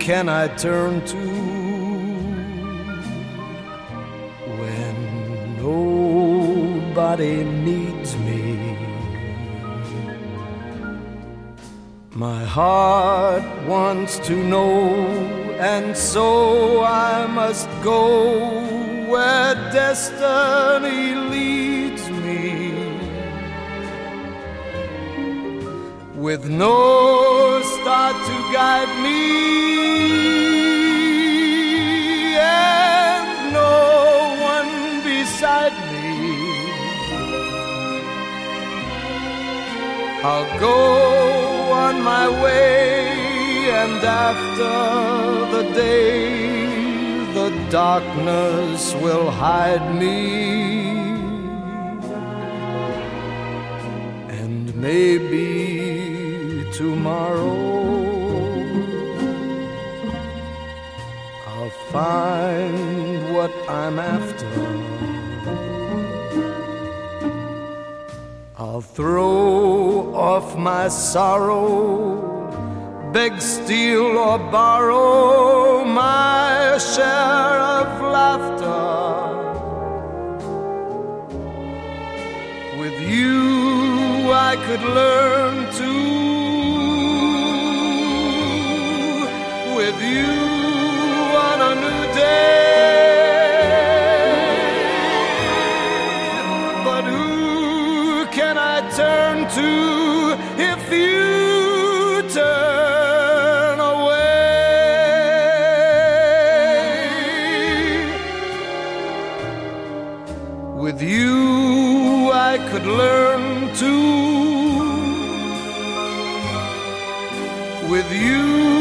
can I turn to when nobody needs me? My heart wants to know, and so I must go where destiny leads me, with no star to guide me and no one beside me. I'll go on my way, and after the day, the darkness will hide me, and maybe tomorrow I'll find what I'm after. I'll throw off my sorrow, beg, steal, or borrow my share of laughter. With you I could learn to, with you on a new day. But who can I turn to if you turn away? With you I could learn to, with you